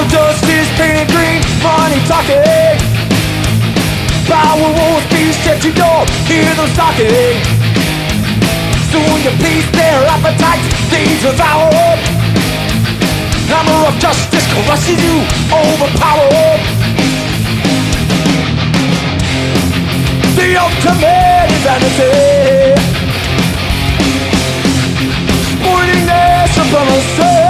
of dust is painted green, money talking. Power wolves be set to door, hear them knocking. Soon you please their appetites, they devour. Hammer of justice crushes you, overpowered. The ultimate vanity, sporting their supremacy.